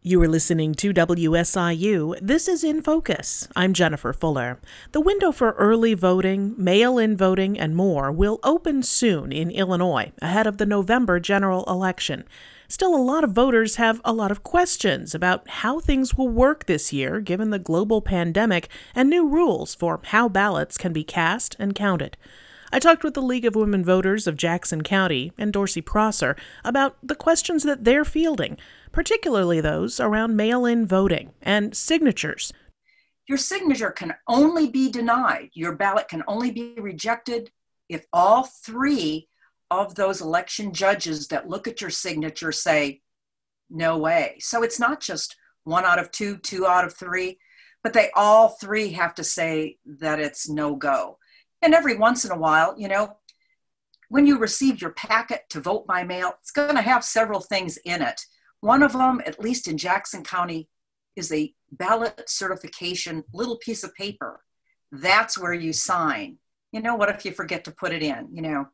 You are listening to WSIU. This is In Focus. I'm Jennifer Fuller. The window for early voting, mail-in voting, and more will open soon in Illinois ahead of the November general election. Still, a lot of voters have a lot of questions about how things will work this year given the global pandemic and new rules for how ballots can be cast and counted. I talked with the League of Women Voters of Jackson County and Dorsey Prosser about the questions that they're fielding, particularly those around mail-in voting and signatures. Your signature can only be denied. Your ballot can only be rejected if all three of those election judges that look at your signature say, no way. So it's not just 1 out of 2, 2 out of 3, but they all three have to say that it's no go. And every once in a while, when you receive your packet to vote by mail, it's going to have several things in it. One of them, at least in Jackson County, is a ballot certification little piece of paper. That's where you sign. What if you forget to put it in,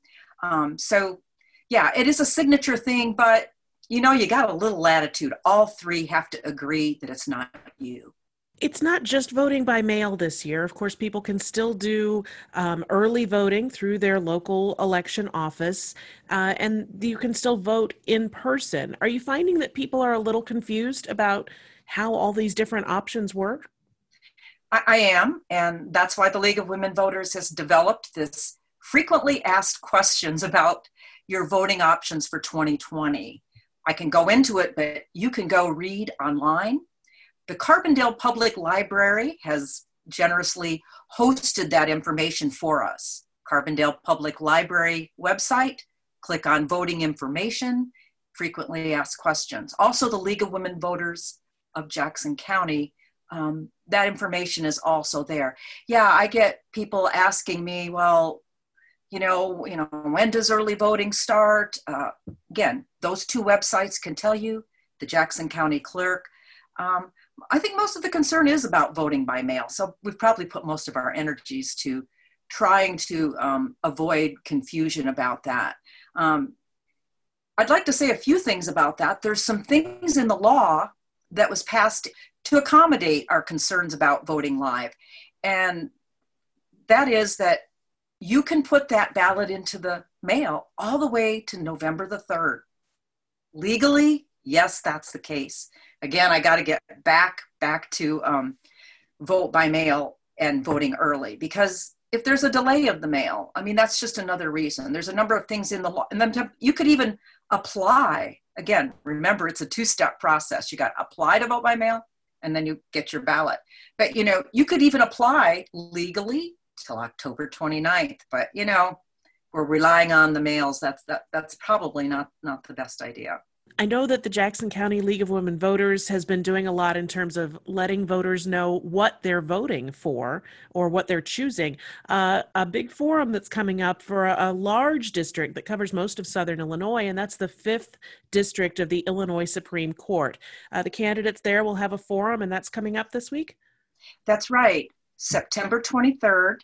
So yeah, it is a signature thing, but you got a little latitude. All three have to agree that it's not you. It's not just voting by mail this year. Of course, people can still do early voting through their local election office, and you can still vote in person. Are you finding that people are a little confused about how all these different options work? I am, and that's why the League of Women Voters has developed this frequently asked questions about your voting options for 2020. I can go into it, but you can go read online. The Carbondale Public Library has generously hosted that information for us. Carbondale Public Library website, click on voting information, frequently asked questions. Also, the League of Women Voters of Jackson County, that information is also there. Yeah, I get people asking me, well, when does early voting start? Again, those two websites can tell you, the Jackson County Clerk. I think most of the concern is about voting by mail. So we've probably put most of our energies to trying to avoid confusion about that. I'd like to say a few things about that. There's some things in the law that was passed to accommodate our concerns about voting live. And that is that you can put that ballot into the mail all the way to November the 3rd. Legally, yes, that's the case. Again, I got to get back to vote by mail and voting early, because if there's a delay of the mail, that's just another reason. There's a number of things in the law, and then you could even apply. Again, remember, it's a 2-step process. You got to apply to vote by mail, and then you get your ballot. But, you could even apply legally till October 29th. But, we're relying on the mails. That's probably not the best idea. I know that the Jackson County League of Women Voters has been doing a lot in terms of letting voters know what they're voting for or what they're choosing. A big forum that's coming up for a large district that covers most of Southern Illinois, and that's the 5th District of the Illinois Supreme Court. The candidates there will have a forum, and that's coming up this week? That's right. September 23rd,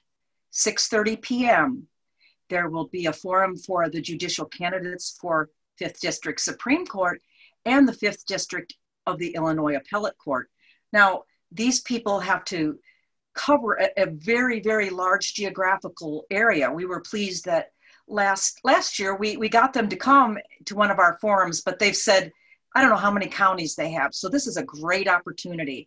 6:30 p.m. There will be a forum for the judicial candidates for 5th District Supreme Court and the 5th District of the Illinois Appellate Court. Now, these people have to cover a very, very large geographical area. We were pleased that last year we got them to come to one of our forums, but they've said, I don't know how many counties they have. So this is a great opportunity.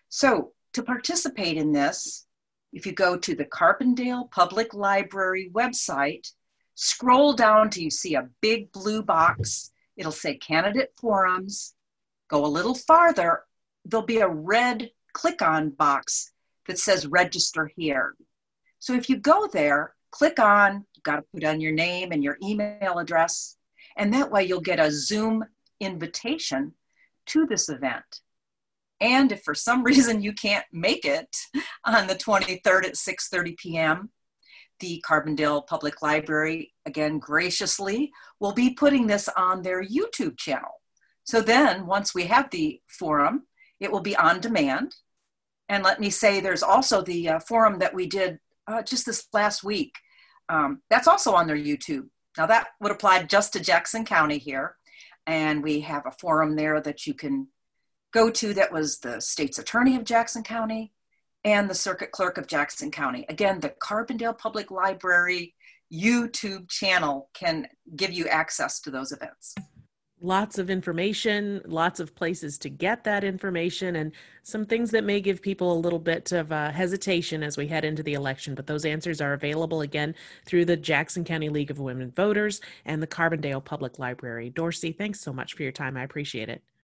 So to participate in this, if you go to the Carbondale Public Library website, scroll down till you see a big blue box. It'll say Candidate Forums. Go a little farther, there'll be a red click-on box that says Register Here. So if you go there, click on, you've got to put on your name and your email address, and that way you'll get a Zoom invitation to this event. And if for some reason you can't make it on the 23rd at 6:30 p.m., the Carbondale Public Library, again, graciously, will be putting this on their YouTube channel. So then once we have the forum, it will be on demand. And let me say, there's also the forum that we did just this last week. That's also on their YouTube. Now that would apply just to Jackson County here. And we have a forum there that you can go to that was the state's attorney of Jackson County and the circuit clerk of Jackson County. Again, the Carbondale Public Library YouTube channel can give you access to those events. Lots of information, lots of places to get that information, and some things that may give people a little bit of hesitation as we head into the election. But those answers are available again through the Jackson County League of Women Voters and the Carbondale Public Library. Dorsey, thanks so much for your time. I appreciate it.